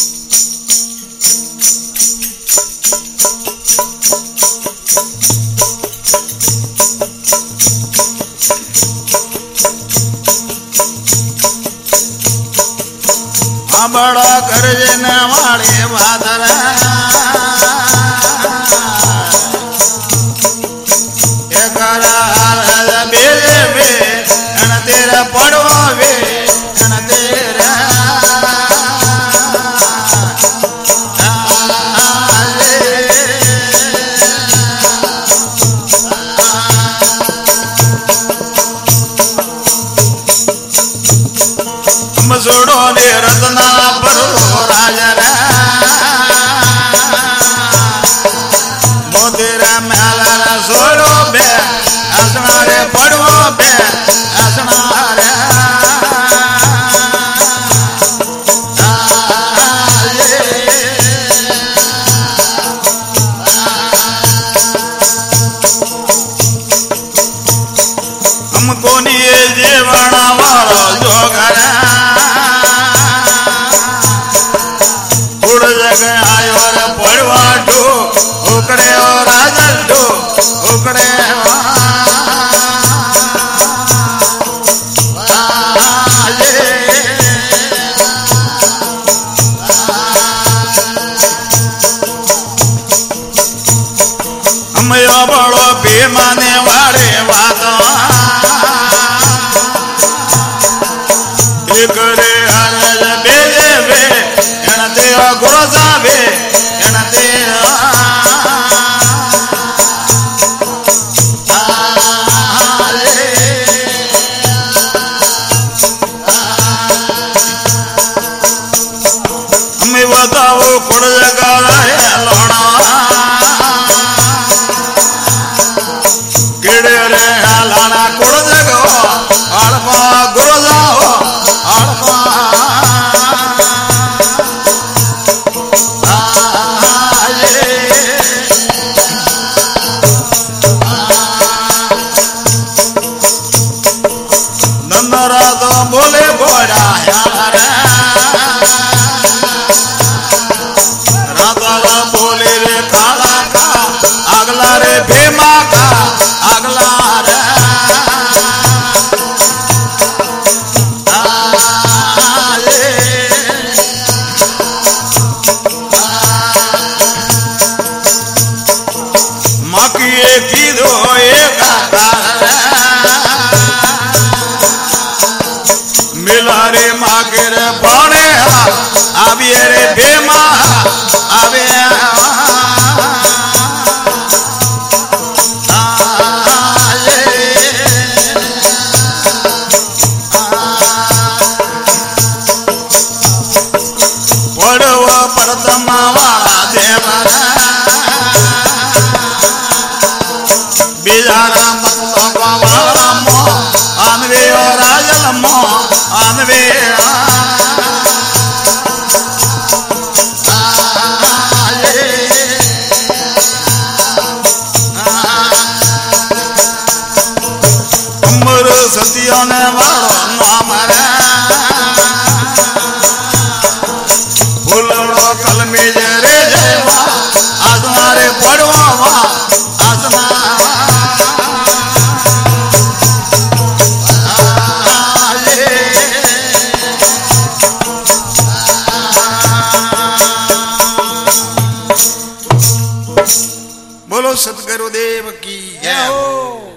बड़ो करजन वाले बादल तेरा पड़ो वे तेरा मजोड़ो ने रत्ना परो राजन मोतेरा मेला सोड़ो बे असना रे पड़ो बे असना रे हमको नहीं जीवन वालो जो घर आयो रे पड़वा डो उकड़े और राजल डो उकड़े हम यो बड़ो बेमाने वाले बातों एक रे हरज बेजे बे एनते गुरु साबे एनते हमें बताओ कुड़ जगह लोना केड़े रे लाना कुड़ जगह अड़पा गुरु जाओ अड़पा बोले बोरा यार राधा बोले रे काला का अगला रे भेमा का अगला रे मकी की दो एक मिला रे मागे रे बाणे आवे रे बेमा आवे पड़वा परतमा वाला देवरा बिजारा मतो वाला मो आनवे और राजल मो आनवे अमर सतियों ने वालो नाम रे फूलड़ो कलमे रे जयवा आसना रे पड़वा वा आसना बोलो सतगुरुदेव की जय हो।